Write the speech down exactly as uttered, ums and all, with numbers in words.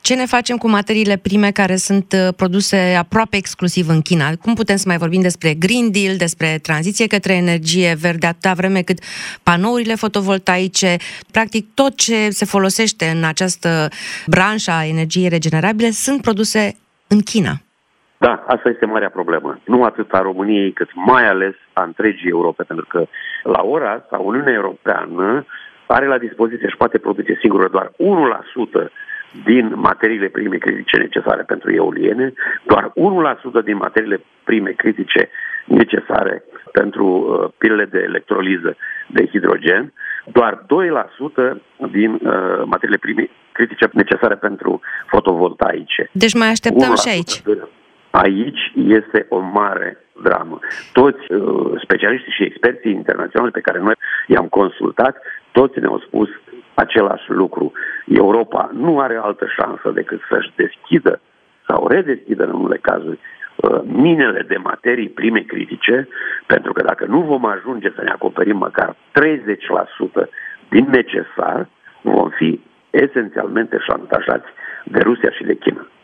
Ce ne facem cu materiile prime care sunt produse aproape exclusiv în China? Cum putem să mai vorbim despre Green Deal, despre tranziție către energie verde, atâta vreme cât panourile fotovoltaice, practic tot ce se folosește în această branșă a energiei regenerabile sunt produse în China? Da, asta este marea problemă. Nu atât a României, cât mai ales a întregii Europe, pentru că la ora asta Uniunea Europeană are la dispoziție și poate produce singură doar unu la sută din materiile prime critice necesare pentru eoliene, doar unu la sută din materiile prime critice necesare pentru uh, pilele de electroliză de hidrogen, doar doi la sută din uh, materiile prime critice necesare pentru fotovoltaice. Deci mai așteptăm și aici. Aici este o mare dramă. Toți uh, specialiștii și experții internaționali pe care noi i-am consultat, toți ne-au spus același lucru. Europa nu are altă șansă decât să-și deschidă sau redeschidă în unele cazuri uh, minele de materii prime critice, pentru că dacă nu vom ajunge să ne acoperim măcar treizeci la sută din necesar, vom fi esențialmente șantajați de Rusia și de China.